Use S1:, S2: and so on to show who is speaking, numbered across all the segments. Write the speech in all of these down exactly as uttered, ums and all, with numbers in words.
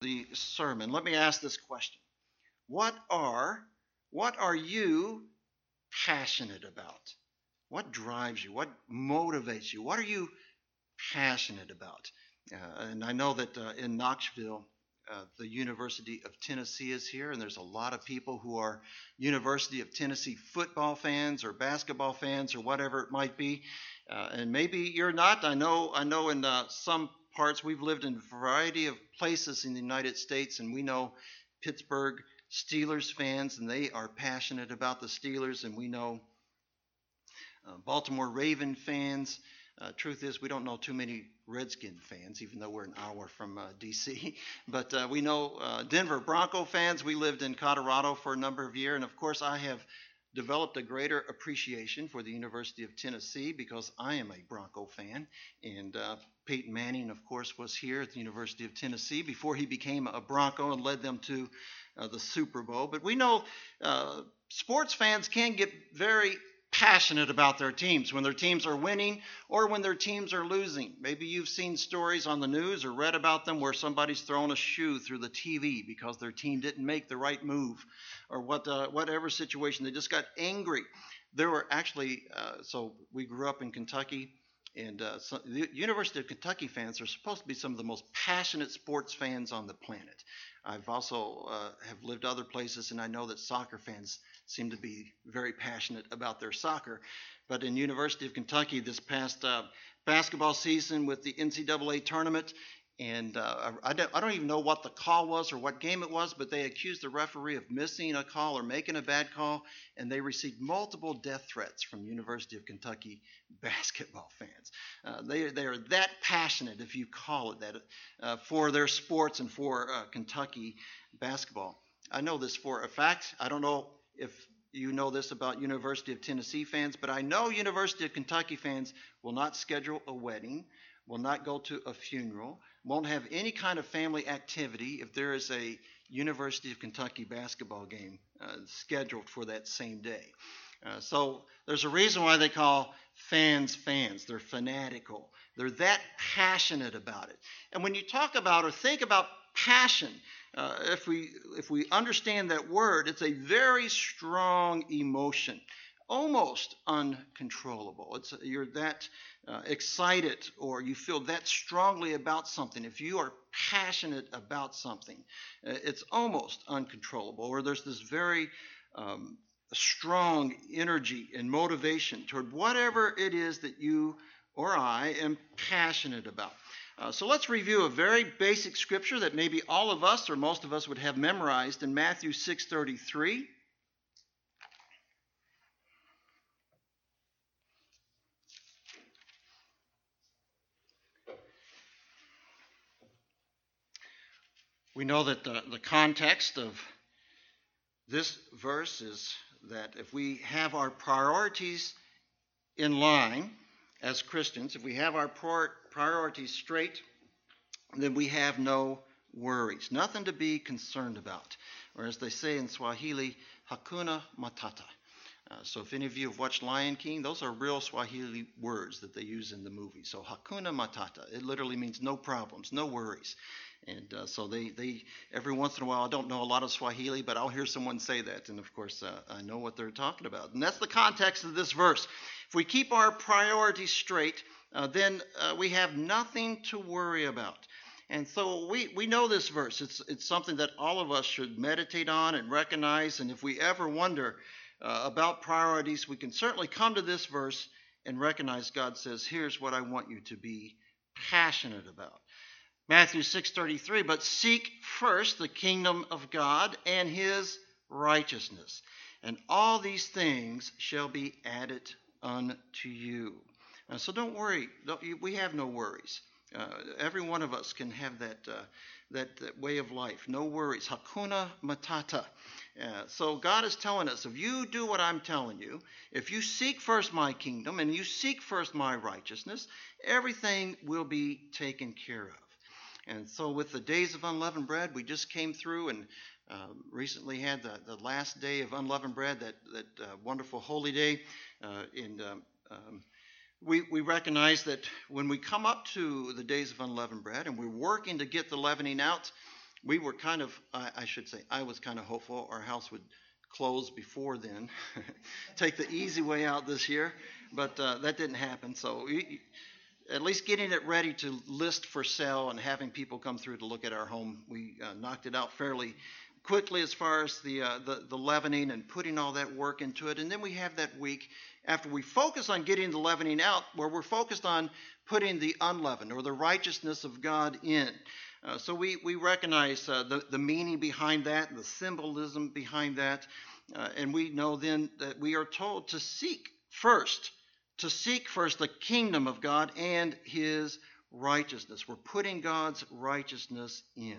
S1: The sermon, let me ask this question. What are what are you passionate about? What drives you? What motivates you? What are you passionate about? Uh, and I know that uh, in Knoxville, uh, the University of Tennessee is here, and there's a lot of people who are University of Tennessee football fans or basketball fans or whatever it might be. Uh, and maybe you're not. I know. I know in uh, some parts we've lived in a variety of places in the United States, and we know Pittsburgh Steelers fans, and they are passionate about the Steelers, and we know uh, Baltimore Raven fans. Uh, truth is, we don't know too many Redskin fans, even though we're an hour from uh, D C But uh, we know uh, Denver Bronco fans. We lived in Colorado for a number of years, and of course, I have developed a greater appreciation for the University of Tennessee because I am a Bronco fan. And uh, Peyton Manning, of course, was here at the University of Tennessee before he became a Bronco and led them to uh, the Super Bowl. But we know uh, sports fans can get very passionate about their teams when their teams are winning or when their teams are losing. Maybe you've seen stories on the news or read about them where somebody's thrown a shoe through the T V because their team didn't make the right move or what uh, whatever situation. They just got angry. There were actually, uh, so we grew up in Kentucky, and uh, so the University of Kentucky fans are supposed to be some of the most passionate sports fans on the planet. I've also uh, have lived other places, and I know that soccer fans seem to be very passionate about their soccer. But in University of Kentucky this past uh, basketball season with the N C double A tournament, and uh, I, don't, I don't even know what the call was or what game it was, but they accused the referee of missing a call or making a bad call, and they received multiple death threats from University of Kentucky basketball fans. Uh, they, they are that passionate, if you call it that, uh, for their sports and for uh, Kentucky basketball. I know this for a fact. I don't know if you know this about University of Tennessee fans, but I know University of Kentucky fans will not schedule a wedding, will not go to a funeral, won't have any kind of family activity if there is a University of Kentucky basketball game uh, scheduled for that same day. Uh, so there's a reason why they call fans fans. They're fanatical. They're that passionate about it. And when you talk about or think about passion, uh, if we if we understand that word, it's a very strong emotion, almost uncontrollable. It's you're that uh, excited or you feel that strongly about something. If you are passionate about something, uh, it's almost uncontrollable. Or there's this very um, strong energy and motivation toward whatever it is that you or I am passionate about. Uh, so let's review a very basic scripture that maybe all of us or most of us would have memorized in Matthew six thirty-three. We know that the, the context of this verse is that if we have our priorities in line as Christians, if we have our priorities straight, then we have no worries, nothing to be concerned about. Or as they say in Swahili, hakuna matata. Uh, so if any of you have watched Lion King, those are real Swahili words that they use in the movie. So hakuna matata, it literally means no problems, no worries. And uh, so they, they, every once in a while, I don't know a lot of Swahili, but I'll hear someone say that. And of course, uh, I know what they're talking about. And that's the context of this verse. If we keep our priorities straight, uh, then uh, we have nothing to worry about. And so we, we know this verse. It's, it's something that all of us should meditate on and recognize. And if we ever wonder uh, about priorities, we can certainly come to this verse and recognize God says, here's what I want you to be passionate about. Matthew six thirty-three, but seek first the kingdom of God and his righteousness, and all these things shall be added unto you. Uh, so don't worry. Don't, we have no worries. Uh, every one of us can have that, uh, that that way of life. No worries. Hakuna matata. Uh, so God is telling us, if you do what I'm telling you, if you seek first my kingdom and you seek first my righteousness, everything will be taken care of. And so with the days of unleavened bread, we just came through and uh, recently had the, the last day of unleavened bread, that, that uh, wonderful holy day. Uh, and um, um, we, we recognize that when we come up to the days of unleavened bread and we're working to get the leavening out, we were kind of, I, I should say, I was kind of hopeful our house would close before then, take the easy way out this year, but uh, that didn't happen. So we, at least getting it ready to list for sale and having people come through to look at our home, we uh, knocked it out fairly quickly as far as the, uh, the the leavening and putting all that work into it. And then we have that week after we focus on getting the leavening out, where we're focused on putting the unleavened or the righteousness of God in. Uh, so we, we recognize uh, the, the meaning behind that, the symbolism behind that, uh, and we know then that we are told to seek first, to seek first the kingdom of God and his righteousness. We're putting God's righteousness in.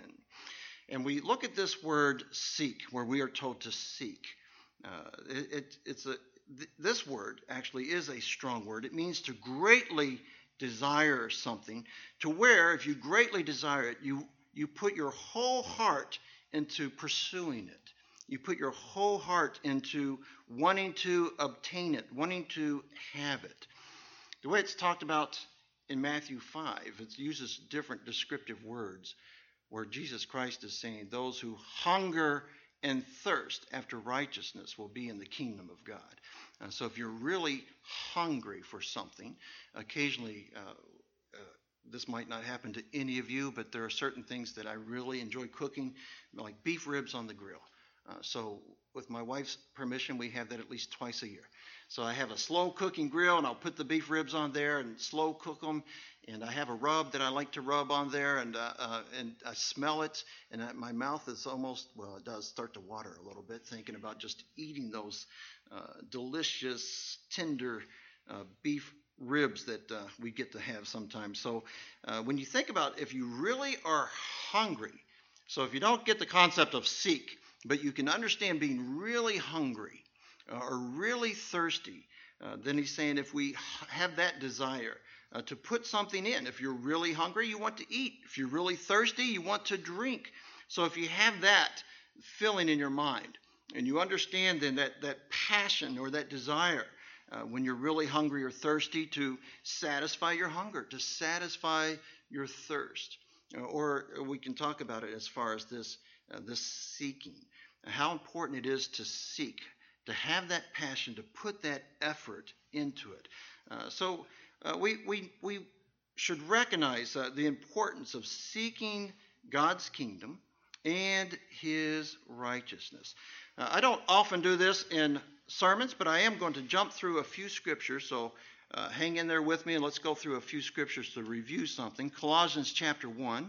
S1: And we look at this word seek, where we are told to seek. Uh, it, it, it's a, th- this word actually is a strong word. It means to greatly desire something, to where if you greatly desire it, you, you put your whole heart into pursuing it. You put your whole heart into wanting to obtain it, wanting to have it. The way it's talked about in Matthew five, it uses different descriptive words, where Jesus Christ is saying those who hunger and thirst after righteousness will be in the kingdom of God. Uh, so if you're really hungry for something, occasionally uh, uh, this might not happen to any of you, but there are certain things that I really enjoy cooking, like beef ribs on the grill. Uh, so with my wife's permission, we have that at least twice a year. So I have a slow cooking grill, and I'll put the beef ribs on there and slow cook them. And I have a rub that I like to rub on there, and uh, uh, and I smell it, and uh, my mouth is almost, well, it does start to water a little bit, thinking about just eating those uh, delicious, tender uh, beef ribs that uh, we get to have sometimes. So uh, when you think about if you really are hungry, so if you don't get the concept of seek, but you can understand being really hungry uh, or really thirsty, uh, then he's saying if we have that desire uh, to put something in, if you're really hungry, you want to eat. If you're really thirsty, you want to drink. So if you have that feeling in your mind, and you understand then that, that passion or that desire uh, when you're really hungry or thirsty to satisfy your hunger, to satisfy your thirst. Uh, or we can talk about it as far as this, uh, this seeking. How important it is to seek, to have that passion, to put that effort into it. Uh, so uh, we, we, we should recognize uh, the importance of seeking God's kingdom and his righteousness. Uh, I don't often do this in sermons, but I am going to jump through a few scriptures, so uh, hang in there with me and let's go through a few scriptures to review something. Colossians chapter one.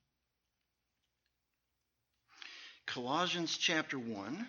S1: Colossians chapter one.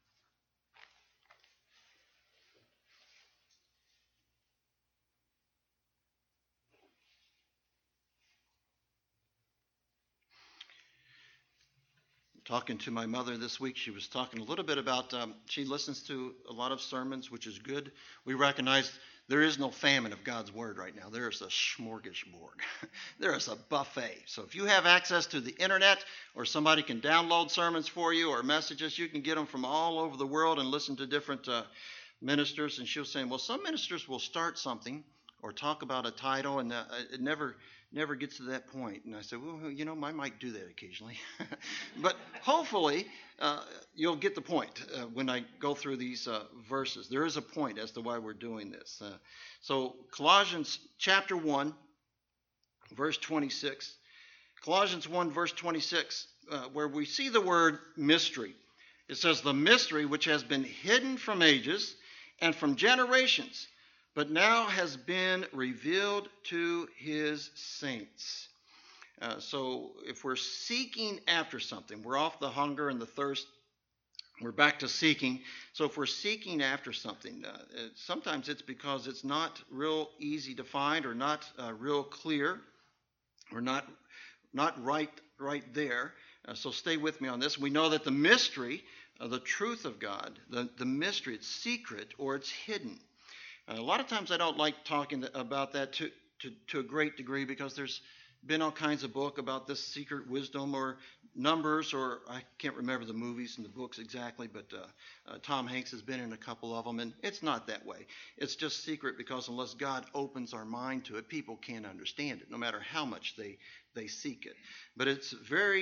S1: Talking to my mother this week, she was talking a little bit about, um, she listens to a lot of sermons, which is good. We recognize there is no famine of God's word right now. There is a smorgasbord. There is a buffet. So if you have access to the internet, or somebody can download sermons for you or messages, you can get them from all over the world and listen to different uh, ministers. And she was saying, well, some ministers will start something or talk about a title, and uh, it never never gets to that point. And I said, well, you know, I might do that occasionally. But hopefully uh, you'll get the point uh, when I go through these uh, verses. There is a point as to why we're doing this. Uh, so Colossians chapter one, verse twenty-six. Colossians one, verse twenty-six, uh, where we see the word mystery. It says, the mystery which has been hidden from ages and from generations, but now has been revealed to his saints. Uh, so if we're seeking after something, we're off the hunger and the thirst, we're back to seeking. So if we're seeking after something, uh, sometimes it's because it's not real easy to find or not uh, real clear or not, not right, right there. Uh, so stay with me on this. We know that the mystery, uh, the truth of God, the, the mystery, it's secret or it's hidden. Uh, a lot of times I don't like talking about that to, to, to a great degree because there's been all kinds of book about this secret wisdom or numbers, or I can't remember the movies and the books exactly, but uh, uh, Tom Hanks has been in a couple of them, and it's not that way. It's just secret because unless God opens our mind to it, people can't understand it, no matter how much they, they seek it. But it's very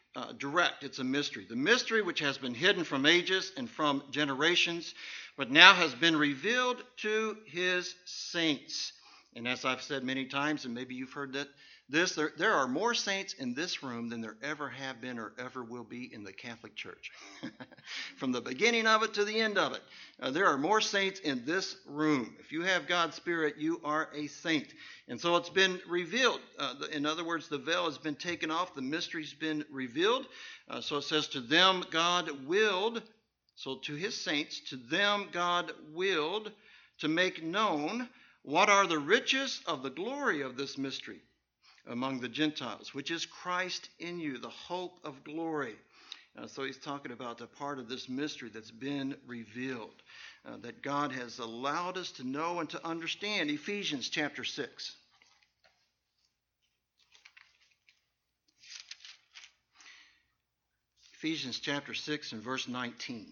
S1: uh, direct. It's a mystery. The mystery which has been hidden from ages and from generations, but now has been revealed to his saints. And as I've said many times, and maybe you've heard that this, there, there are more saints in this room than there ever have been or ever will be in the Catholic Church. From the beginning of it to the end of it, uh, there are more saints in this room. If you have God's Spirit, you are a saint. And so it's been revealed. Uh, the, in other words, the veil has been taken off. The mystery's been revealed. Uh, so it says, to them God willed, so to his saints, to them God willed to make known what are the riches of the glory of this mystery among the Gentiles, which is Christ in you, the hope of glory. Uh, so he's talking about the part of this mystery that's been revealed, uh, that God has allowed us to know and to understand. Ephesians chapter six. Ephesians chapter six and verse nineteen.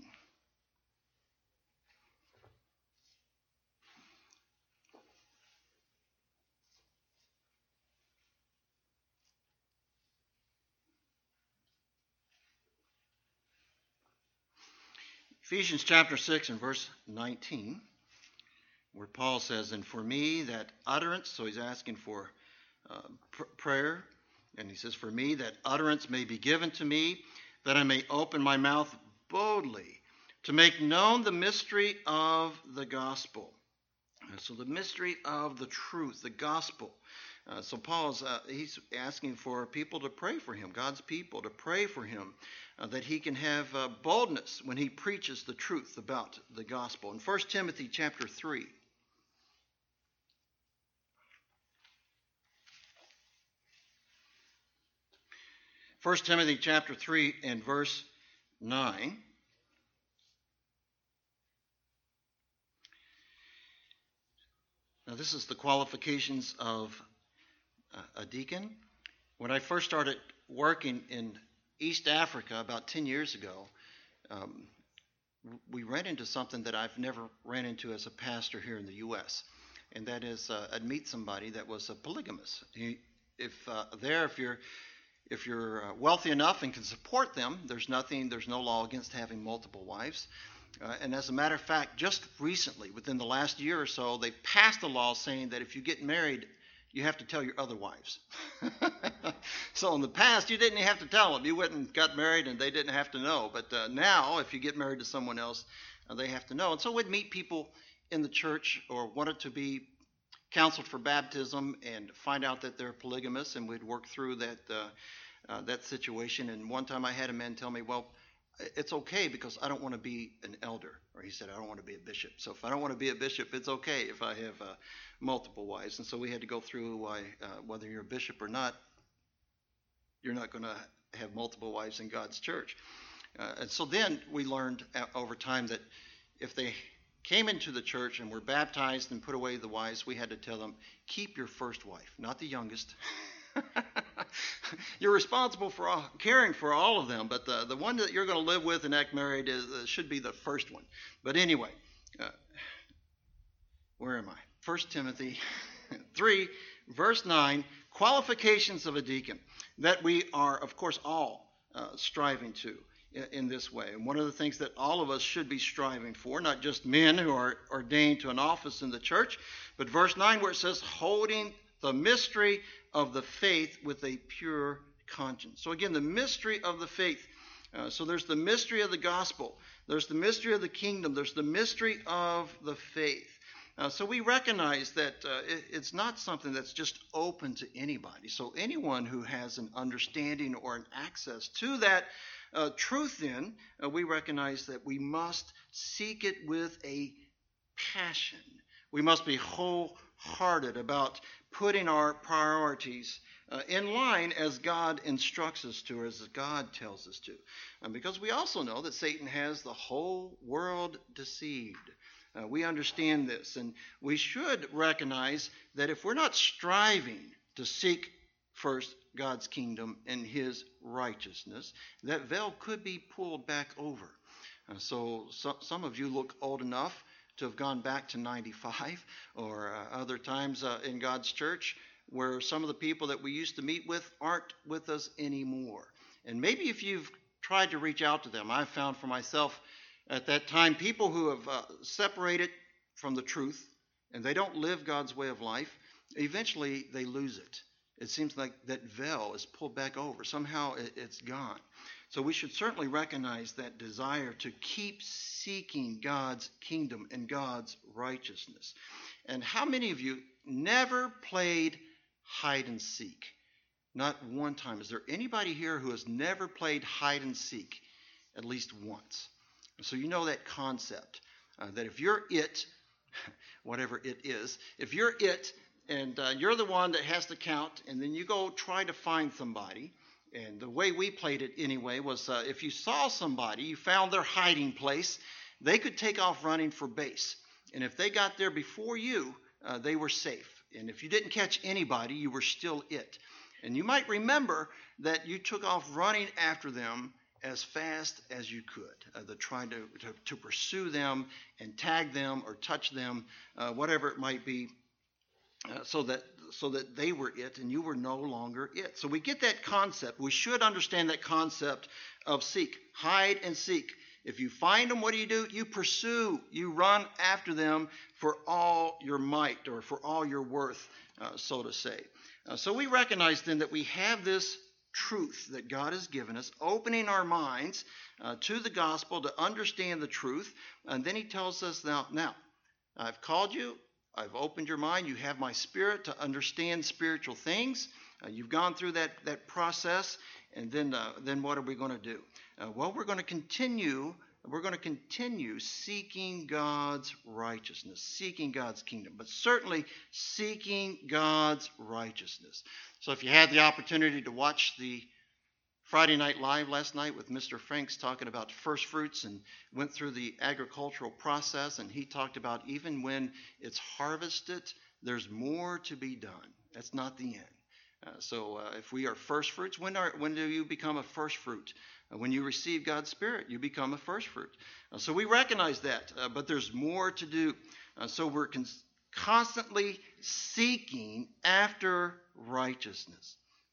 S1: Ephesians chapter six and verse nineteen, where Paul says, and for me that utterance, so he's asking for uh, pr- prayer, and he says, for me that utterance may be given to me, that I may open my mouth boldly to make known the mystery of the gospel. And so the mystery of the truth, the gospel. Uh, so Paul's uh, he's asking for people to pray for him, God's people to pray for him, uh, that he can have uh, boldness when he preaches the truth about the gospel. In First Timothy chapter three. First Timothy chapter three and verse nine. Now this is the qualifications of a deacon. When I first started working in East Africa about ten years ago, um, we ran into something that I've never ran into as a pastor here in the U S, and that is uh, I'd meet somebody that was a polygamist. He, if uh, there, if you're if you're uh, wealthy enough and can support them, there's nothing, there's no law against having multiple wives. Uh, and as a matter of fact, just recently, within the last year or so, they passed a law saying that if you get married, you have to tell your other wives. So in the past, you didn't have to tell them. You went and got married and they didn't have to know. But uh, now, if you get married to someone else, uh, they have to know. And so we'd meet people in the church or wanted to be counseled for baptism and find out that they're polygamous, and we'd work through that, uh, uh, that situation. And one time I had a man tell me, well, it's okay because I don't want to be an elder. Or he said, I don't want to be a bishop. So if I don't want to be a bishop, it's okay if I have uh, multiple wives. And so we had to go through why, uh, whether you're a bishop or not, you're not going to have multiple wives in God's church. Uh, and so then we learned over time that if they came into the church and were baptized and put away the wives, we had to tell them, keep your first wife, not the youngest. You're responsible for all, caring for all of them, but the, the one that you're going to live with and act married is, uh, should be the first one. But anyway, uh, where am I? First Timothy three, verse nine, qualifications of a deacon that we are, of course, all uh, striving to in, in this way. And one of the things that all of us should be striving for, not just men who are ordained to an office in the church, but verse nine where it says, holding the mystery of the faith with a pure conscience. So again, the mystery of the faith. Uh, so there's the mystery of the gospel. There's the mystery of the kingdom. There's the mystery of the faith. Uh, so we recognize that uh, it, it's not something that's just open to anybody. So anyone who has an understanding or an access to that uh, truth, then uh, we recognize that we must seek it with a passion. We must be wholehearted about putting our priorities uh, in line as God instructs us to, or as God tells us to. Um, because we also know that Satan has the whole world deceived. Uh, we understand this, and we should recognize that if we're not striving to seek first God's kingdom and his righteousness, that veil could be pulled back over. Uh, so, so some of you look old enough to have gone back to ninety-five, or uh, other times uh, in God's church where some of the people that we used to meet with aren't with us anymore. And maybe if you've tried to reach out to them, I've found for myself at that time people who have uh, separated from the truth and they don't live God's way of life, eventually they lose it. It seems like that veil is pulled back over. Somehow it, it's gone. So we should certainly recognize that desire to keep seeking God's kingdom and God's righteousness. And how many of you never played hide and seek? Not one time. Is there anybody here who has never played hide and seek at least once? So you know that concept, uh, that if you're it, whatever it is, if you're it and uh, you're the one that has to count, and then you go try to find somebody, and the way we played it anyway was uh, if you saw somebody, you found their hiding place, they could take off running for base. And if they got there before you, uh, they were safe. And if you didn't catch anybody, you were still it. And you might remember that you took off running after them as fast as you could, uh, the trying to, to, to pursue them and tag them or touch them, uh, whatever it might be, uh, so that so that they were it and you were no longer it. So we get that concept. We should understand that concept of seek, hide and seek. If you find them, what do you do? You pursue. You run after them for all your might or for all your worth, uh, so to say. Uh, so we recognize then that we have this truth that God has given us, opening our minds uh, to the gospel to understand the truth. And then he tells us, now, now, I've called you. I've opened your mind. You have my spirit to understand spiritual things. Uh, you've gone through that, that process. And then, uh, then what are we going to do? Uh, well, we're going to continue. We're going to continue seeking God's righteousness, seeking God's kingdom, but certainly seeking God's righteousness. So if you had the opportunity to watch the Friday Night Live last night with Mister Franks talking about first fruits and went through the agricultural process, and he talked about even when it's harvested, there's more to be done. That's not the end. Uh, so uh, if we are first fruits, when, are, when do you become a first fruit? Uh, when you receive God's Spirit, you become a first fruit. Uh, so we recognize that, uh, but there's more to do. Uh, so we're con- constantly seeking after righteousness.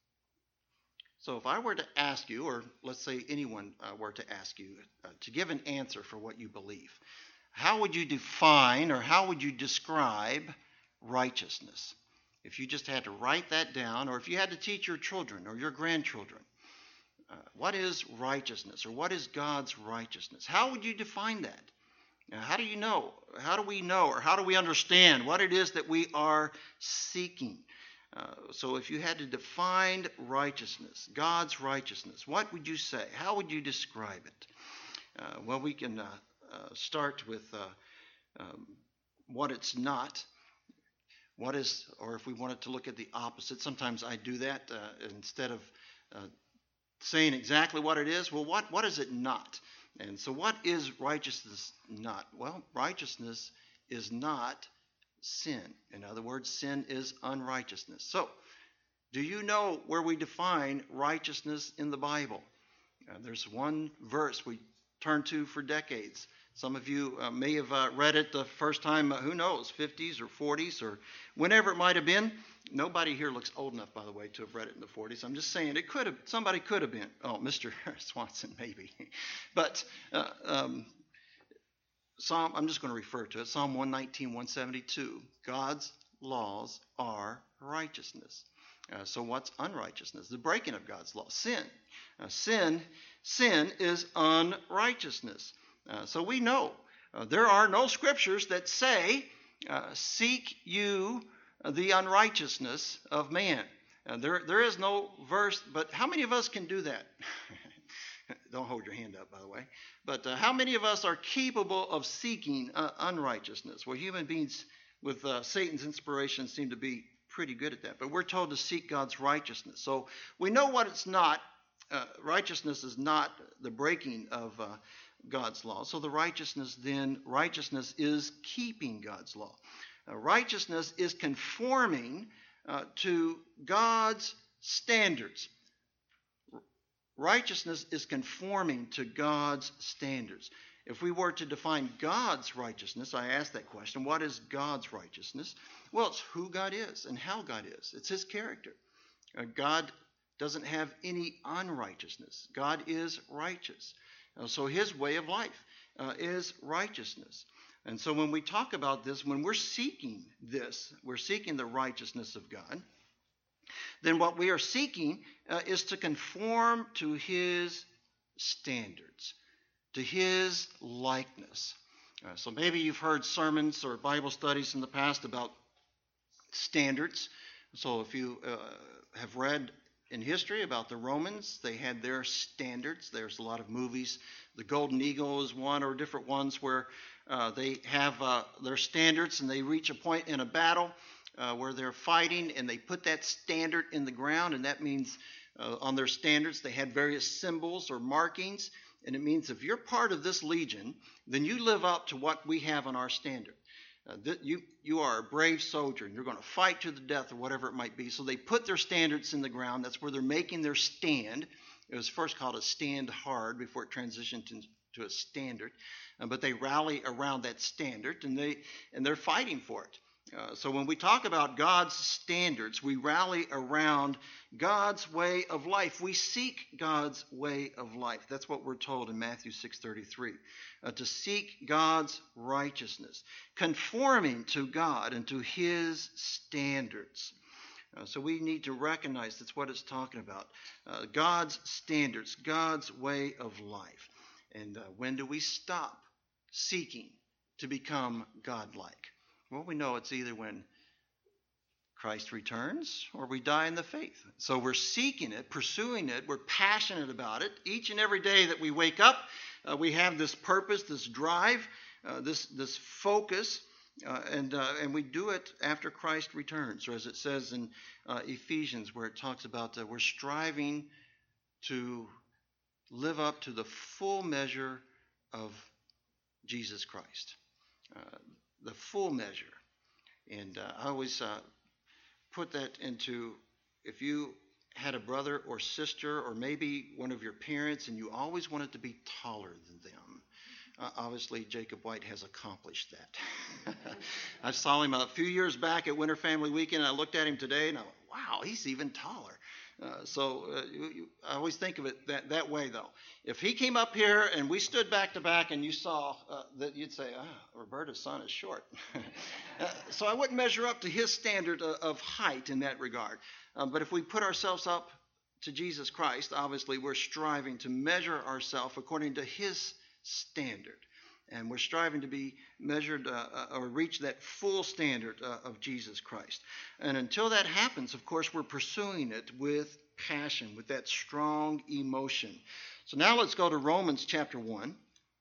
S1: So if I were to ask you, or let's say anyone uh, were to ask you uh, to give an answer for what you believe, how would you define or how would you describe righteousness? If you just had to write that down, or if you had to teach your children or your grandchildren, uh, what is righteousness or what is God's righteousness? How would you define that? Now, how do you know? How do we know or how do we understand what it is that we are seeking? Uh, so if you had to define righteousness, God's righteousness, what would you say? How would you describe it? Uh, well, we can uh, uh, start with uh, um, what it's not. What is, or if we wanted to look at the opposite, sometimes I do that uh, instead of uh, saying exactly what it is. Well, what, what is it not? And so what is righteousness not? Well, righteousness is not sin. In other words, sin is unrighteousness. So, do you know where we define righteousness in the Bible? Uh, there's one verse we turn to for decades. Some of you uh, may have uh, read it the first time, uh, who knows, fifties or forties or whenever it might have been. Nobody here looks old enough, by the way, to have read it in the forties. I'm just saying it could have, somebody could have been. Oh, Mister Swanson, maybe. But uh, um, Psalm, I'm just going to refer to it, Psalm one nineteen, one seventy-two. God's laws are righteousness. Uh, so what's unrighteousness? The breaking of God's law. Sin. Uh, sin, sin is unrighteousness. Uh, so we know uh, there are no scriptures that say, uh, seek you the unrighteousness of man. Uh, there, there is no verse, but how many of us can do that? Don't hold your hand up, by the way. But uh, how many of us are capable of seeking uh, unrighteousness? Well, human beings with uh, Satan's inspiration seem to be pretty good at that. But we're told to seek God's righteousness. So we know what it's not. Uh, righteousness is not the breaking of uh, God's law. So the righteousness then, righteousness is keeping God's law. Uh, righteousness is conforming uh, to God's standards. Righteousness is conforming to God's standards. If we were to define God's righteousness, I asked that question, what is God's righteousness? Well, it's who God is and how God is. It's his character. Uh, God doesn't have any unrighteousness. God is righteous. Uh, so his way of life uh, is righteousness. And so when we talk about this, when we're seeking this, we're seeking the righteousness of God, then what we are seeking uh, is to conform to his standards, to his likeness. Uh, so maybe you've heard sermons or Bible studies in the past about standards. So if you uh, have read in history about the Romans, they had their standards. There's a lot of movies. The Golden Eagle is one, or different ones where uh, they have uh, their standards and they reach a point in a battle uh, where they're fighting and they put that standard in the ground, and that means uh, on their standards they had various symbols or markings, and it means if you're part of this legion, then you live up to what we have on our standard. Uh, th- you, you are a brave soldier, and you're going to fight to the death or whatever it might be. So they put their standards in the ground. That's where they're making their stand. It was first called a stand hard before it transitioned to, to a standard. Uh, but they rally around that standard, and, they, and they're fighting for it. Uh, so when we talk about God's standards, we rally around God's way of life. We seek God's way of life. That's what we're told in Matthew six thirty-three. Uh, to seek God's righteousness, conforming to God and to his standards. Uh, so we need to recognize that's what it's talking about. Uh, God's standards, God's way of life. And uh, when do we stop seeking to become godlike? Well, we know it's either when Christ returns or we die in the faith. So we're seeking it, pursuing it. We're passionate about it. Each and every day that we wake up, uh, we have this purpose, this drive, uh, this this focus, uh, and uh, and we do it after Christ returns, or as it says in uh, Ephesians, where it talks about uh, we're striving to live up to the full measure of Jesus Christ. Uh, the full measure. And uh, I always uh, put that into, if you had a brother or sister or maybe one of your parents and you always wanted to be taller than them, uh, obviously Jacob White has accomplished that. I saw him a few years back at Winter Family Weekend, and I looked at him today and I went, wow, he's even taller. Uh, so uh, you, you, I always think of it that, that way, though. If he came up here and we stood back to back and you saw uh, that, you'd say, ah, Roberta's son is short. uh, so I wouldn't measure up to his standard of, of height in that regard. Um, but if we put ourselves up to Jesus Christ, obviously we're striving to measure ourselves according to his standard. And we're striving to be measured uh, or reach that full standard uh, of Jesus Christ. And until that happens, of course, we're pursuing it with passion, with that strong emotion. So now let's go to Romans chapter one.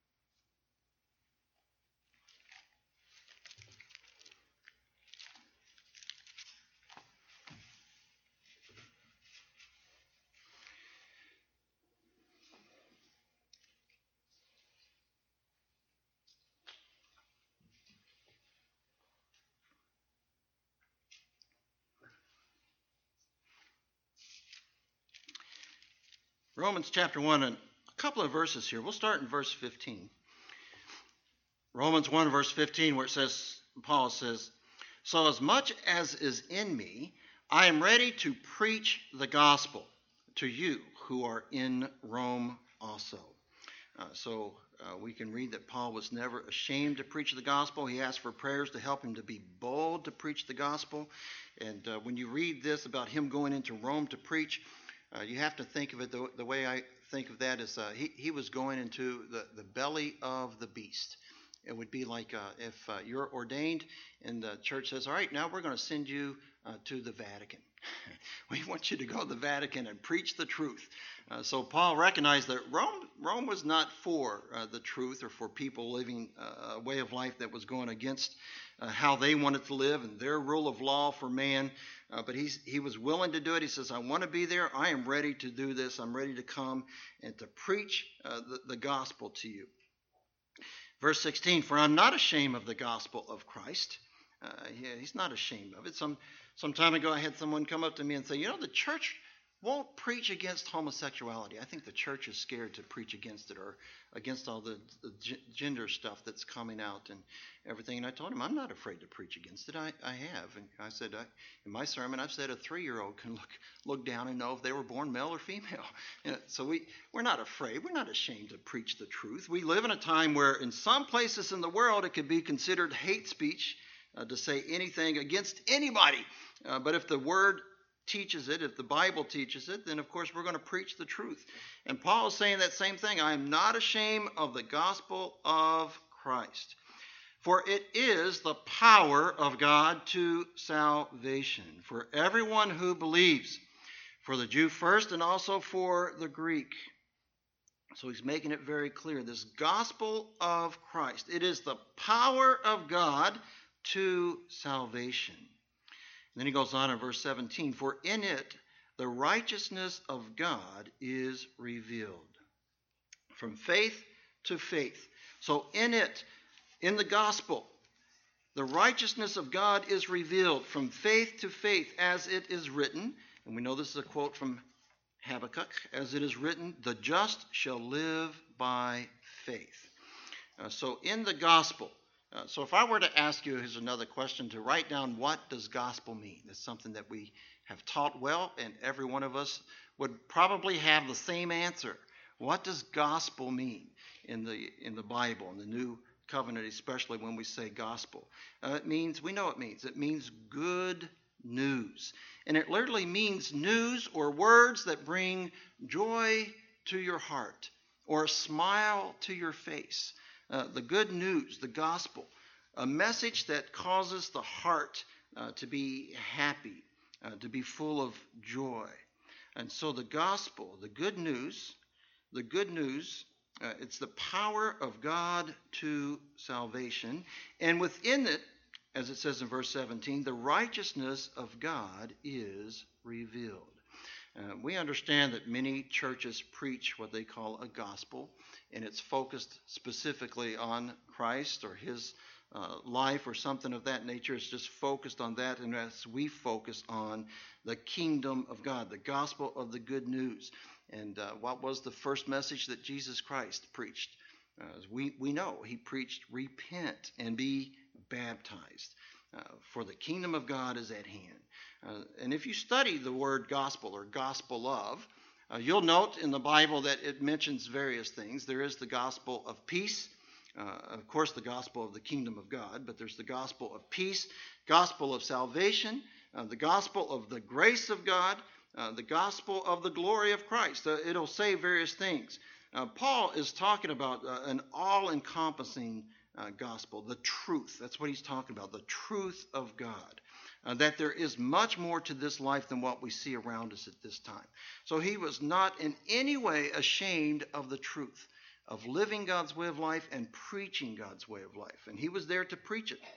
S1: Romans chapter one, and a couple of verses here. We'll start in verse fifteen. Romans one, verse fifteen, where it says, Paul says, so as much as is in me, I am ready to preach the gospel to you who are in Rome also. Uh, so uh, we can read that Paul was never ashamed to preach the gospel. He asked for prayers to help him to be bold to preach the gospel. And uh, when you read this about him going into Rome to preach, Uh, you have to think of it, the, the way I think of that is uh, he, he was going into the, the belly of the beast. It would be like uh, if uh, you're ordained and the church says, all right, now we're going to send you uh, to the Vatican. We want you to go to the Vatican and preach the truth. Uh, so Paul recognized that Rome, Rome was not for uh, the truth or for people living uh, a way of life that was going against uh, how they wanted to live and their rule of law for man. Uh, but he's, he was willing to do it. He says, I want to be there. I am ready to do this. I'm ready to come and to preach uh, the, the gospel to you. Verse sixteen, for I'm not ashamed of the gospel of Christ. Uh, yeah, he's not ashamed of it. Some some time ago, I had someone come up to me and say, you know, the church won't preach against homosexuality. I think the church is scared to preach against it or against all the, the g- gender stuff that's coming out and everything. And I told him, I'm not afraid to preach against it. I, I have. And I said, I, in my sermon, I've said a three-year-old can look look down and know if they were born male or female. And so we, we're not afraid. We're not ashamed to preach the truth. We live in a time where in some places in the world it could be considered hate speech uh, to say anything against anybody. Uh, but if the word teaches it, if the Bible teaches it, then of course we're going to preach the truth. And Paul is saying that same thing. I am not ashamed of the gospel of Christ, for it is the power of God to salvation for everyone who believes, for the Jew first and also for the Greek. So he's making it very clear. This gospel of Christ, it is the power of God to salvation. And then he goes on in verse seventeen, for in it the righteousness of God is revealed. From faith to faith. So in it, in the gospel, the righteousness of God is revealed from faith to faith, as it is written. And we know this is a quote from Habakkuk. As it is written, the just shall live by faith. Uh, so in the gospel, Uh, so if I were to ask you, here's another question, to write down what does gospel mean. It's something that we have taught well, and every one of us would probably have the same answer. What does gospel mean in the in the Bible, in the New Covenant, especially when we say gospel? Uh, it means, we know it means, it means good news. And it literally means news or words that bring joy to your heart or a smile to your face. Uh, the good news, the gospel, a message that causes the heart uh, to be happy, uh, to be full of joy. And so the gospel, the good news, the good news, uh, it's the power of God to salvation. And within it, as it says in verse seventeen, the righteousness of God is revealed. Uh, we understand that many churches preach what they call a gospel, and it's focused specifically on Christ or his uh, life or something of that nature. It's just focused on that, and as we focus on the kingdom of God, the gospel of the good news. And uh, what was the first message that Jesus Christ preached? Uh, we, we know he preached, repent and be baptized, uh, for the kingdom of God is at hand. Uh, and if you study the word gospel or gospel of, uh, you'll note in the Bible that it mentions various things. There is the gospel of peace, uh, of course the gospel of the kingdom of God, but there's the gospel of peace, gospel of salvation, uh, the gospel of the grace of God, uh, the gospel of the glory of Christ. Uh, it'll say various things. Uh, Paul is talking about uh, an all-encompassing uh, gospel, the truth. That's what he's talking about, the truth of God. Uh, that there is much more to this life than what we see around us at this time. So he was not in any way ashamed of the truth, of living God's way of life and preaching God's way of life. And he was there to preach it.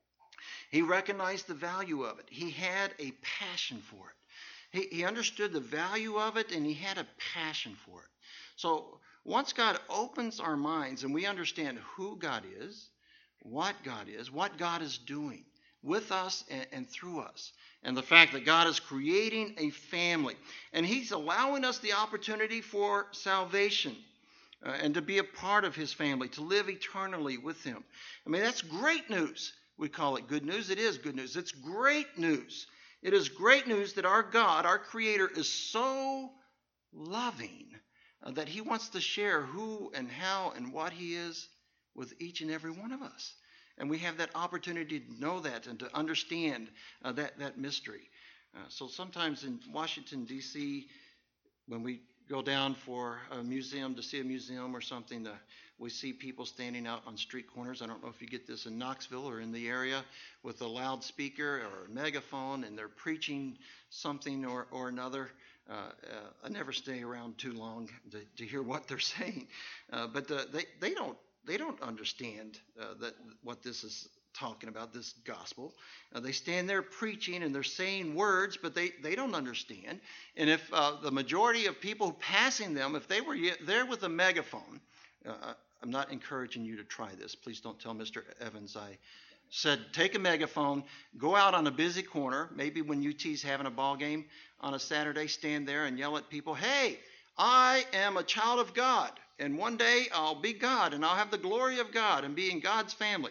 S1: He recognized the value of it. He had a passion for it. He, he understood the value of it, and he had a passion for it. So once God opens our minds and we understand who God is, what God is, what God is doing with us and, and through us, and the fact that God is creating a family, and he's allowing us the opportunity for salvation uh, and to be a part of his family, to live eternally with him. I mean, that's great news. We call it good news. It is good news. It's great news. It is great news that our God, our Creator, is so loving uh, that he wants to share who and how and what he is with each and every one of us. And we have that opportunity to know that and to understand uh, that, that mystery. Uh, so sometimes in Washington, D C, when we go down for a museum, to see a museum or something, uh, we see people standing out on street corners. I don't know if you get this in Knoxville or in the area, with a loudspeaker or a megaphone, and they're preaching something or, or another. Uh, uh, I never stay around too long to, to hear what they're saying. Uh, but uh, they, they don't They don't understand uh, that what this is talking about, this gospel. Uh, they stand there preaching and they're saying words, but they, they don't understand. And if uh, the majority of people passing them, if they were there with a megaphone, uh, I'm not encouraging you to try this. Please don't tell Mister Evans I said, take a megaphone, go out on a busy corner, maybe when U T's having a ball game on a Saturday, stand there and yell at people, hey, I am a child of God, and one day I'll be God, and I'll have the glory of God and be in God's family.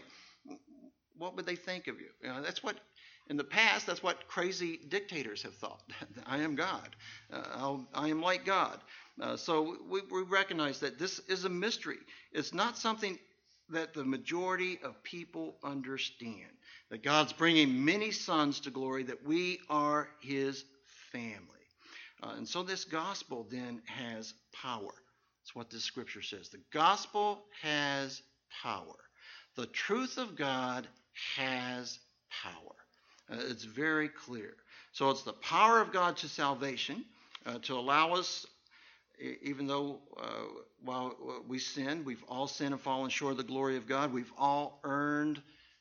S1: What would they think of you? You know, that's what, in the past, that's what crazy dictators have thought. I am God. Uh, I'll, I am like God. Uh, so we, we recognize that this is a mystery. It's not something that the majority of people understand. That God's bringing many sons to glory, that we are his family. Uh, and so this gospel then has power. That's what this scripture says. The gospel has power. The truth of God has power. Uh, it's very clear. So it's the power of God to salvation, uh, to allow us, even though uh, while we sin, we've all sinned and fallen short of the glory of God. We've all earned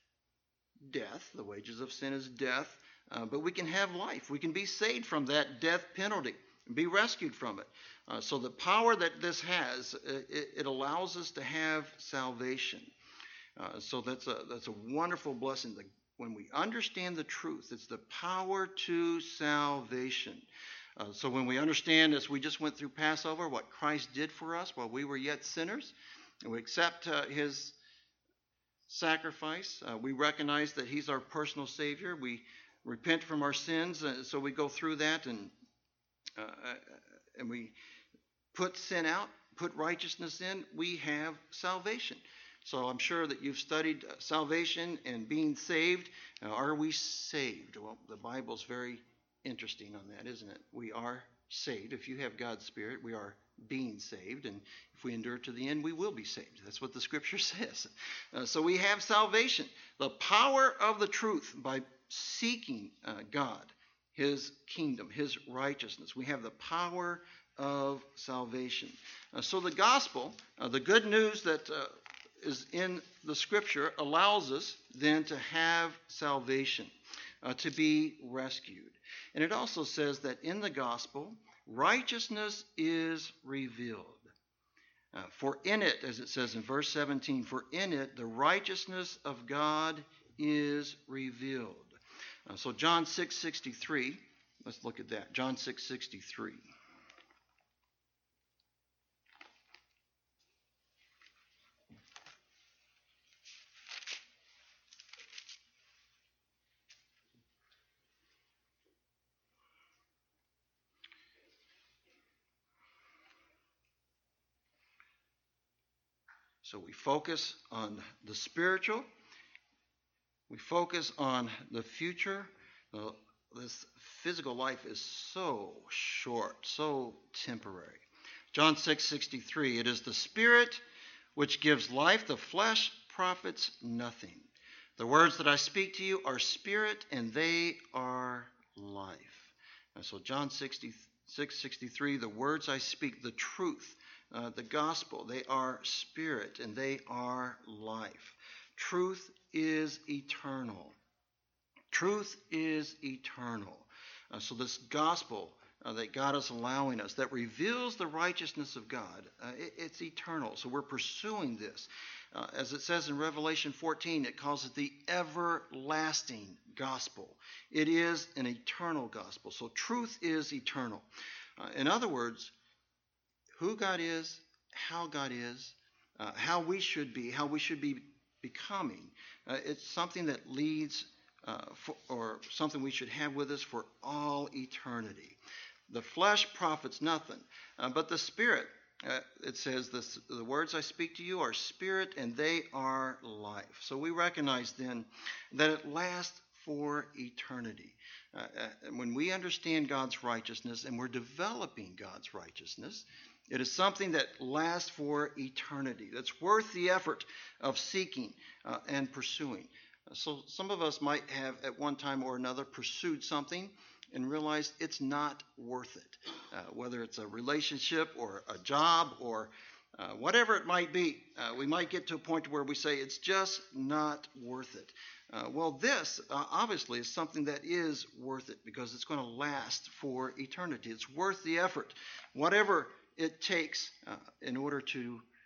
S1: death. The wages of sin is death. Uh, but we can have life. We can be saved from that death penalty and be rescued from it. Uh, so the power that this has, it, it allows us to have salvation. Uh, so that's a that's a wonderful blessing. The, when we understand the truth, it's the power to salvation. Uh, so when we understand, as we just went through Passover, what Christ did for us while we were yet sinners, and we accept uh, his sacrifice, uh, we recognize that he's our personal Savior. We repent from our sins, uh, so we go through that, and uh, and we put sin out, put righteousness in. We have salvation. So I'm sure that you've studied uh, salvation and being saved. Uh, are we saved? Well, the Bible's very interesting on that, isn't it? We are saved. If you have God's Spirit, we are being saved. And if we endure to the end, we will be saved. That's what the Scripture says. Uh, so we have salvation. The power of the truth by seeking uh, God, his kingdom, his righteousness. We have the power of salvation. Uh, so the gospel, uh, the good news that uh, is in the Scripture, allows us then to have salvation, uh, to be rescued. And it also says that in the gospel, righteousness is revealed. Uh, for in it, as it says in verse seventeen, for in it the righteousness of God is revealed. Uh, so John six sixty-three, let's look at that. John six sixty-three. So we focus on the spiritual. We focus on the future. Uh, this physical life is so short, so temporary. John six sixty-three, it is the Spirit which gives life. The flesh profits nothing. The words that I speak to you are spirit, and they are life. And so John six sixty-three, the words I speak, the truth, Uh, the gospel, they are spirit and they are life. Truth is eternal. Truth is eternal. Uh, so this gospel uh, that God is allowing us, that reveals the righteousness of God, uh, it, it's eternal. So we're pursuing this. Uh, as it says in Revelation fourteen, it calls it the everlasting gospel. It is an eternal gospel. So truth is eternal. Uh, in other words, who God is, how God is, uh, how we should be, how we should be becoming. Uh, it's something that leads, uh, for, or something we should have with us for all eternity. The flesh profits nothing, uh, but the Spirit, uh, it says, this, the words I speak to you are spirit and they are life. So we recognize then that it lasts for eternity. Uh, uh, when we understand God's righteousness and we're developing God's righteousness, it is something that lasts for eternity, that's worth the effort of seeking uh, and pursuing. So some of us might have at one time or another pursued something and realized it's not worth it, uh, whether it's a relationship or a job or uh, whatever it might be. Uh, we might get to a point where we say it's just not worth it. Uh, well, this uh, obviously is something that is worth it because it's going to last for eternity. It's worth the effort, whatever it takes uh, in order to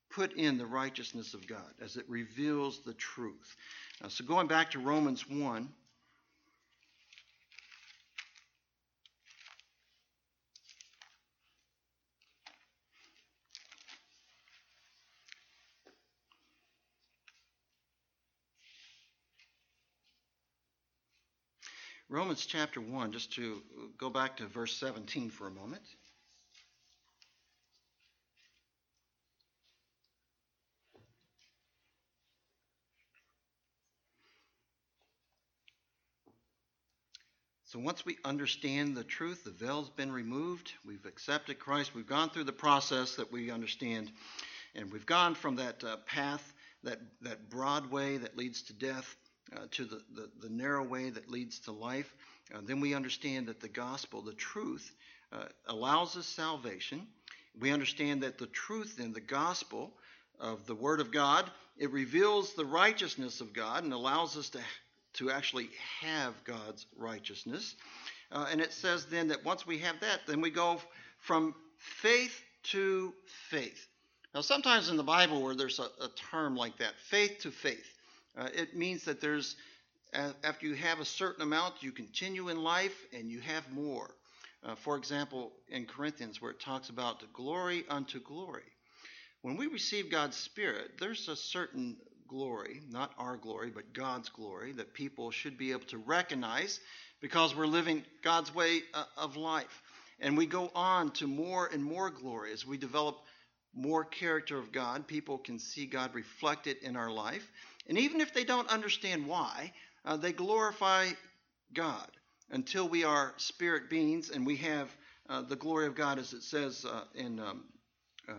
S1: put in the righteousness of God, as it reveals the truth. Uh, so going back to Romans one, Romans chapter one, just to go back to verse seventeen for a moment. So once we understand the truth, the veil's been removed, we've accepted Christ, we've gone through the process that we understand, and we've gone from that uh, path, that, that broad way that leads to death, uh, to the, the, the narrow way that leads to life. Uh, then we understand that the gospel, the truth, uh, allows us salvation. We understand that the truth in the gospel of the Word of God, it reveals the righteousness of God and allows us to to actually have God's righteousness. Uh, and it says then that once we have that, then we go from faith to faith. Now, sometimes in the Bible where there's a, a term like that, faith to faith, uh, it means that there's, uh, after you have a certain amount, you continue in life and you have more. Uh, for example, in Corinthians where it talks about glory unto glory. When we receive God's Spirit, there's a certain glory, not our glory, but God's glory, that people should be able to recognize because we're living God's way uh, of life. And we go on to more and more glory as we develop more character of God. People can see God reflected in our life. And even if they don't understand why, uh, they glorify God until we are spirit beings and we have uh, the glory of God, as it says uh, in um, uh,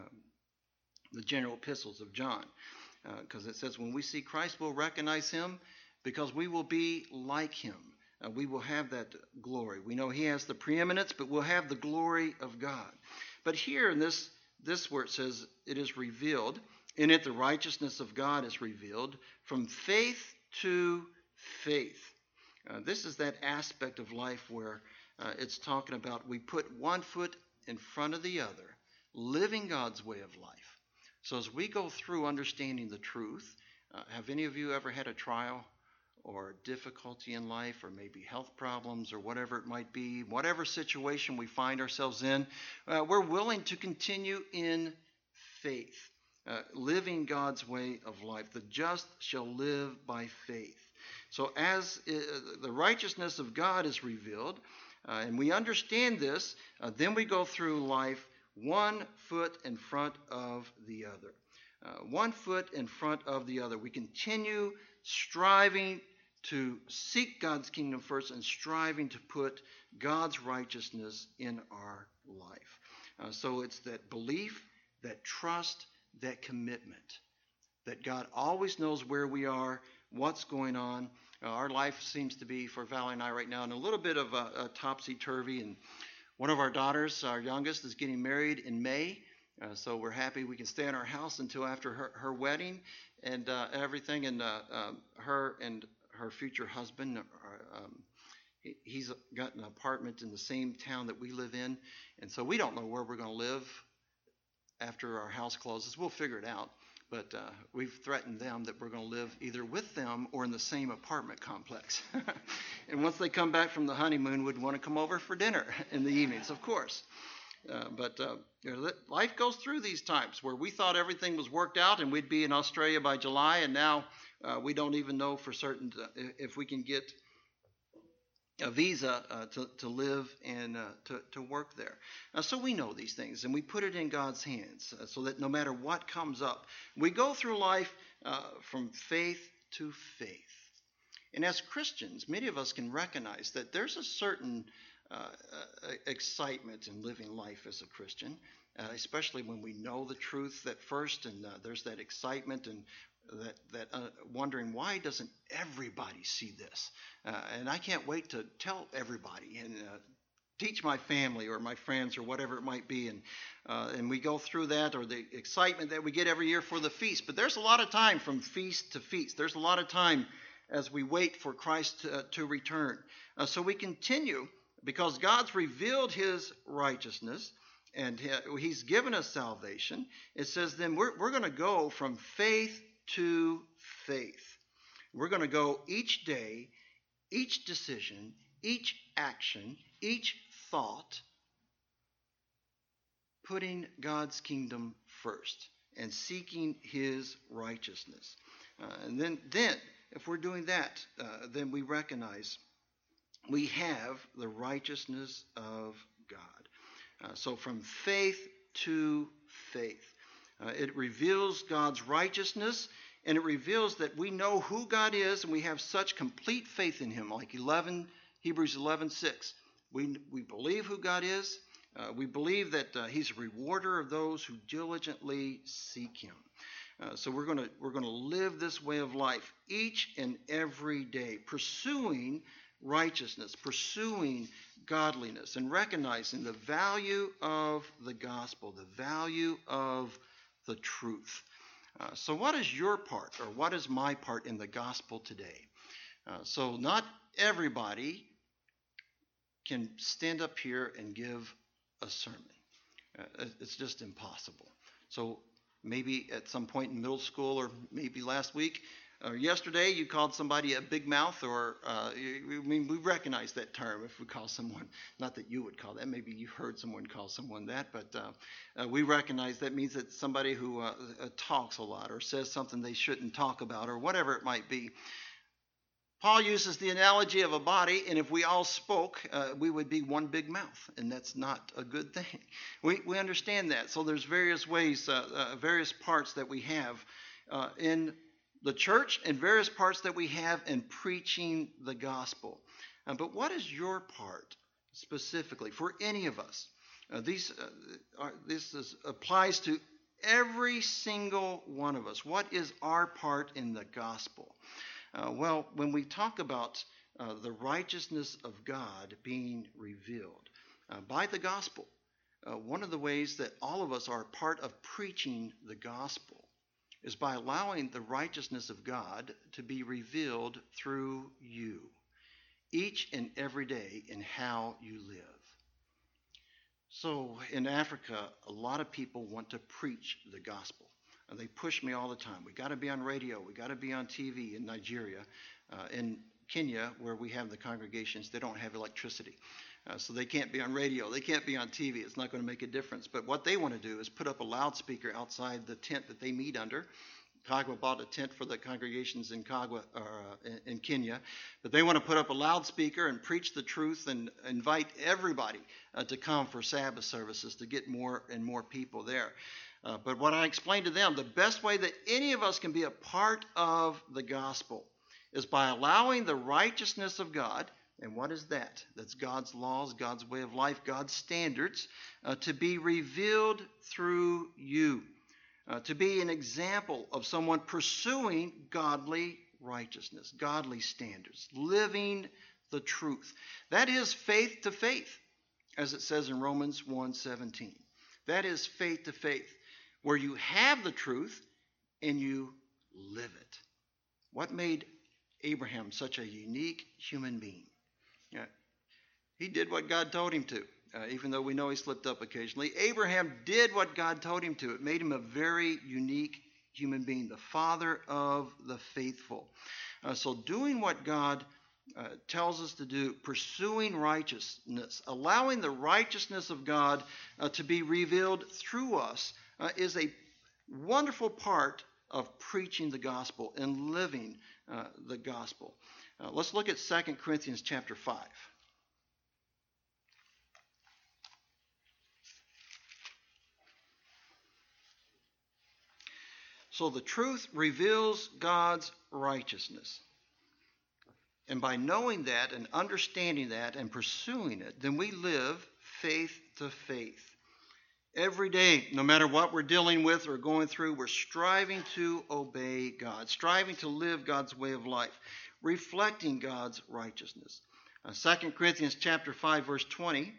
S1: the general epistles of John. Because uh, it says when we see Christ, we'll recognize him because we will be like him. Uh, we will have that glory. We know he has the preeminence, but we'll have the glory of God. But here in this, this where it says it is revealed, in it the righteousness of God is revealed from faith to faith. Uh, this is that aspect of life where uh, it's talking about we put one foot in front of the other, living God's way of life. So as we go through understanding the truth, uh, have any of you ever had a trial or difficulty in life or maybe health problems or whatever it might be, whatever situation we find ourselves in, uh, we're willing to continue in faith, uh, living God's way of life. The just shall live by faith. So as uh, the righteousness of God is revealed, uh, and we understand this, uh, then we go through life one foot in front of the other. Uh, one foot in front of the other. We continue striving to seek God's kingdom first and striving to put God's righteousness in our life. Uh, so it's that belief, that trust, that commitment, that God always knows where we are, what's going on. Uh, our life seems to be, for Valerie and I right now, in a little bit of a, a topsy-turvy, and one of our daughters, our youngest, is getting married in May, uh, so we're happy we can stay in our house until after her, her wedding and uh, everything. And uh, uh, her and her future husband, are, um, he, he's got an apartment in the same town that we live in, and so we don't know where we're going to live after our house closes. We'll figure it out. But uh, we've threatened them that we're going to live either with them or in the same apartment complex. And once they come back from the honeymoon, we'd want to come over for dinner in the evenings, of course. Uh, but uh, you know, life goes through these times where we thought everything was worked out and we'd be in Australia by July, and now uh, we don't even know for certain if we can get a visa uh, to, to live and uh, to, to work there. Uh, so we know these things, and we put it in God's hands uh, so that no matter what comes up, we go through life uh, from faith to faith. And as Christians, many of us can recognize that there's a certain uh, uh, excitement in living life as a Christian, uh, especially when we know the truth at first, and uh, there's that excitement and that, that uh, wondering, why doesn't everybody see this? Uh, and I can't wait to tell everybody and uh, teach my family or my friends or whatever it might be. And uh, and we go through that, or the excitement that we get every year for the feast. But there's a lot of time from feast to feast. There's a lot of time as we wait for Christ to, uh, to return. Uh, so we continue because God's revealed his righteousness. and he's given us salvation, it says then we're, we're going to go from faith to faith. We're going to go each day, each decision, each action, each thought, putting God's kingdom first and seeking his righteousness. Uh, and then, then, if we're doing that, uh, then we recognize we have the righteousness of God. Uh, so from faith to faith. Uh, it reveals God's righteousness, and it reveals that we know who God is, and we have such complete faith in him, like eleven, Hebrews eleven six. We, we believe who God is. Uh, we believe that uh, he's a rewarder of those who diligently seek him. Uh, so we're going to we're going to live this way of life each and every day, pursuing righteousness, pursuing godliness, and recognizing the value of the gospel, the value of the truth. Uh, so what is your part, or what is my part in the gospel today? Uh, so not everybody can stand up here and give a sermon. Uh, it's just impossible. So maybe at some point in middle school, or maybe last week or yesterday, you called somebody a big mouth, or uh, I mean, we recognize that term if we call someone, not that you would call that, maybe you heard someone call someone that, but uh, uh, we recognize that means that somebody who uh, uh, talks a lot or says something they shouldn't talk about, or whatever it might be. Paul uses the analogy of a body, and if we all spoke, uh, we would be one big mouth, and that's not a good thing. We we understand that. So there's various ways, uh, uh, various parts that we have uh, in the church, and various parts that we have in preaching the gospel. Uh, but what is your part specifically for any of us? Uh, these uh, are, this is, applies to every single one of us. What is our part in the gospel? Uh, well, when we talk about uh, the righteousness of God being revealed uh, by the gospel, uh, one of the ways that all of us are part of preaching the gospel is by allowing the righteousness of God to be revealed through you, each and every day in how you live. So in Africa, a lot of people want to preach the gospel. And they push me all the time. We got to be on radio. We got to be on T V in Nigeria. Uh, in Kenya, where we have the congregations, they don't have electricity. Uh, so they can't be on radio. They can't be on T V. It's not going to make a difference. But what they want to do is put up a loudspeaker outside the tent that they meet under. Kagwa bought a tent for the congregations in Kagwa, uh, in Kenya. But they want to put up a loudspeaker and preach the truth and invite everybody uh, to come for Sabbath services to get more and more people there. Uh, but what I explained to them, the best way that any of us can be a part of the gospel is by allowing the righteousness of God, and what is that? That's God's laws, God's way of life, God's standards, uh, to be revealed through you, uh, to be an example of someone pursuing godly righteousness, godly standards, living the truth. That is faith to faith, as it says in Romans one seventeen. That is faith to faith, where you have the truth and you live it. What made Abraham such a unique human being? Yeah, he did what God told him to, uh, even though we know he slipped up occasionally. Abraham did what God told him to. It made him a very unique human being, the father of the faithful. Uh, so doing what God uh, tells us to do, pursuing righteousness, allowing the righteousness of God uh, to be revealed through us, Uh, is a wonderful part of preaching the gospel and living uh, the gospel. Uh, let's look at Second Corinthians chapter five. So the truth reveals God's righteousness. And by knowing that and understanding that and pursuing it, then we live faith to faith. Every day, no matter what we're dealing with or going through, we're striving to obey God, striving to live God's way of life, reflecting God's righteousness. Uh, Second Corinthians chapter five, verse twenty,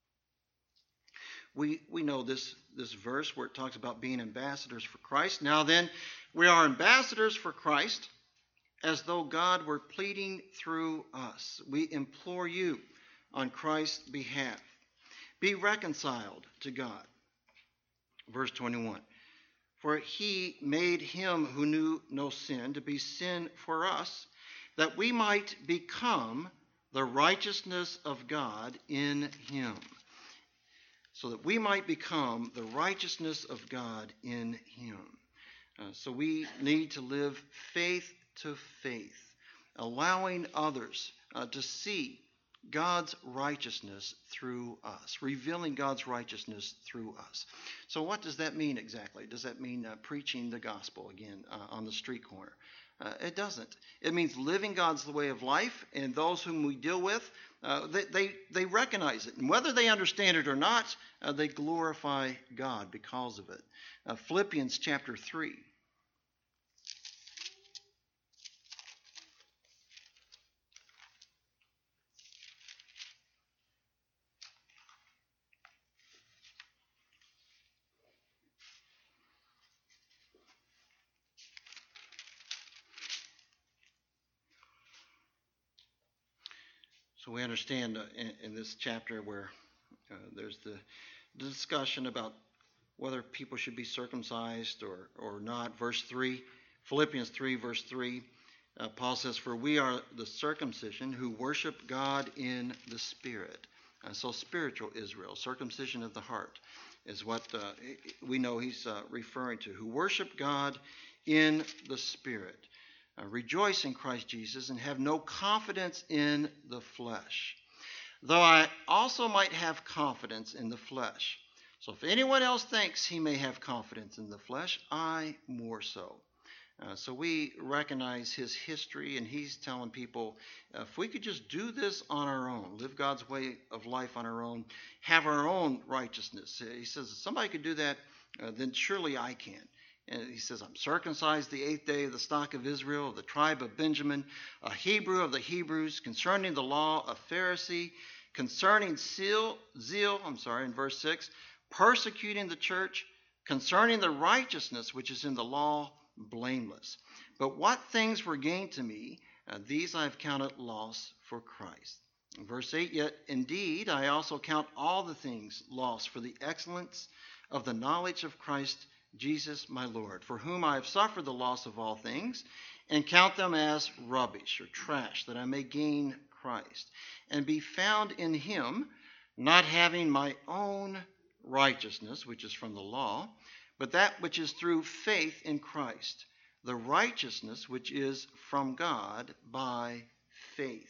S1: we, we know this, this verse where it talks about being ambassadors for Christ. Now then, we are ambassadors for Christ, as though God were pleading through us. We implore you on Christ's behalf. be reconciled to God. Verse twenty-one. For he made him who knew no sin to be sin for us, that we might become the righteousness of God in him. So that we might become the righteousness of God in him. Uh, so we need to live faith to faith, allowing others uh, to see God's righteousness through us, revealing God's righteousness through us. So what does that mean exactly? Does that mean uh, preaching the gospel again uh, on the street corner? Uh, it doesn't. It means living God's way of life, and those whom we deal with, uh, they, they, they recognize it. And whether they understand it or not, uh, they glorify God because of it. Uh, Philippians chapter three. So we understand uh, in, in this chapter where uh, there's the, the discussion about whether people should be circumcised or, or not. Verse three, Philippians three, verse three, uh, Paul says, for we are the circumcision who worship God in the Spirit. Uh, so spiritual Israel, circumcision of the heart, is what uh, we know he's uh, referring to, who worship God in the Spirit. Uh, rejoice in Christ Jesus and have no confidence in the flesh, though I also might have confidence in the flesh. So if anyone else thinks he may have confidence in the flesh, I more so. Uh, so we recognize his history, and he's telling people, uh, if we could just do this on our own, live God's way of life on our own, have our own righteousness. He says, if somebody could do that, uh, then surely I can. And he says, I'm circumcised the eighth day of the stock of Israel, of the tribe of Benjamin, a Hebrew of the Hebrews, concerning the law, a Pharisee, concerning zeal, zeal, I'm sorry, in verse six, persecuting the church, concerning the righteousness which is in the law, blameless. But what things were gained to me, uh, these I have counted loss for Christ. In verse eight, yet indeed I also count all the things lost for the excellence of the knowledge of Christ Jesus my Lord, for whom I have suffered the loss of all things, and count them as rubbish or trash, that I may gain Christ, and be found in him, not having my own righteousness, which is from the law, but that which is through faith in Christ, the righteousness which is from God by faith.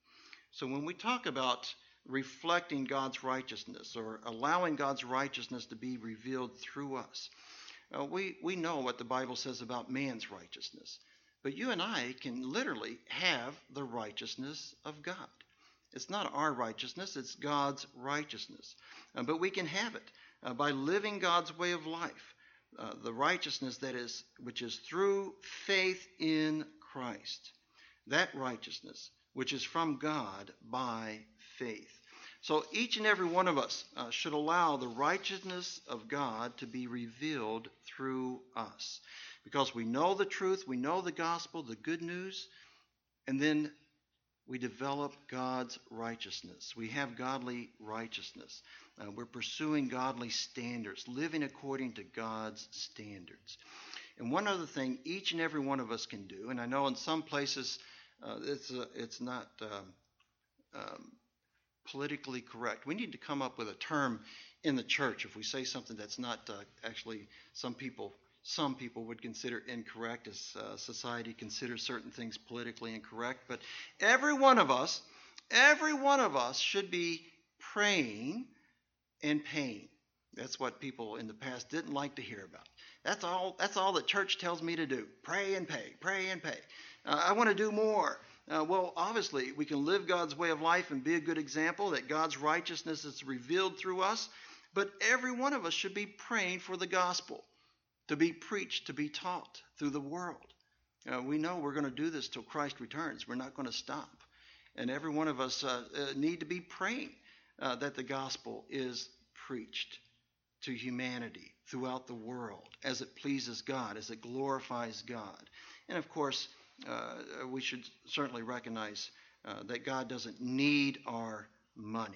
S1: So when we talk about reflecting God's righteousness or allowing God's righteousness to be revealed through us, uh, we, we know what the Bible says about man's righteousness. But you and I can literally have the righteousness of God. It's not our righteousness, it's God's righteousness. Uh, but we can have it uh, by living God's way of life. Uh, the righteousness that is, which is through faith in Christ. That righteousness, which is from God by faith. So each and every one of us uh, should allow the righteousness of God to be revealed through us. Because we know the truth, we know the gospel, the good news, and then we develop God's righteousness. We have godly righteousness. Uh, we're pursuing godly standards, living according to God's standards. And one other thing each and every one of us can do, and I know in some places uh, it's, uh, it's not um, um, politically correct. We need to come up with a term in the church if we say something that's not uh, actually some people some people would consider incorrect, as uh, society considers certain things politically incorrect. But every one of us, every one of us should be praying and paying. That's what people in the past didn't like to hear about. That's all. That's all the church tells me to do. Pray and pay. Pray and pay. Uh, I want to do more. Uh, well, obviously, we can live God's way of life and be a good example that God's righteousness is revealed through us. But every one of us should be praying for the gospel to be preached, to be taught through the world. Uh, we know we're going to do this till Christ returns. We're not going to stop. And every one of us uh, uh, need to be praying uh, that the gospel is preached to humanity throughout the world as it pleases God, as it glorifies God. And of course, uh, we should certainly recognize uh, that God doesn't need our money.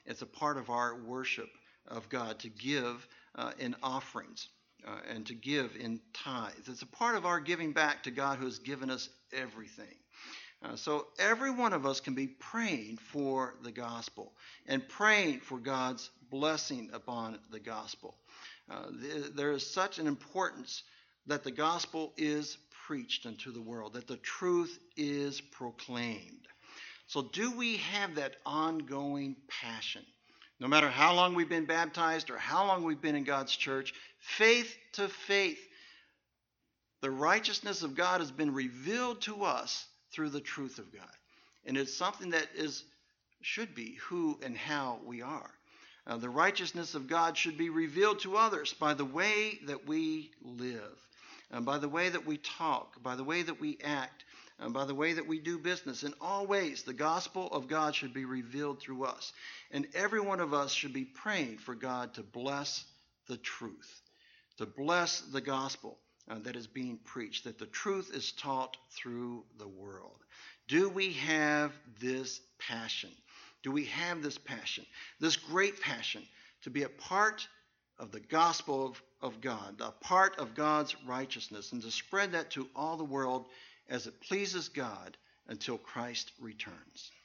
S1: It's a part of our worship of God to give uh, in offerings uh, and to give in tithes. It's a part of our giving back to God who has given us everything. Uh, so every one of us can be praying for the gospel and praying for God's blessing upon the gospel. Uh, th- there is such an importance that the gospel is preached unto the world, that the truth is proclaimed. So do we have that ongoing passion? No matter how long we've been baptized or how long we've been in God's church, faith to faith, the righteousness of God has been revealed to us through the truth of God. And it's something that is should be who and how we are. Uh, the righteousness of God should be revealed to others by the way that we live, and by the way that we talk, by the way that we act, and by the way that we do business. In all ways, the gospel of God should be revealed through us. And every one of us should be praying for God to bless the truth, to bless the gospel uh, that is being preached, that the truth is taught through the world. Do we have this passion? Do we have this passion, this great passion to be a part of the gospel of, of God, a part of God's righteousness, and to spread that to all the world as it pleases God until Christ returns?